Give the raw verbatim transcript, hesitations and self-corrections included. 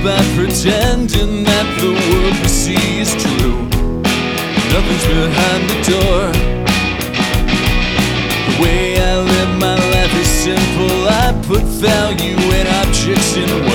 by pretending that the world we see is true. Nothing's behind the door. The way I live my life is simple. I put value in objects in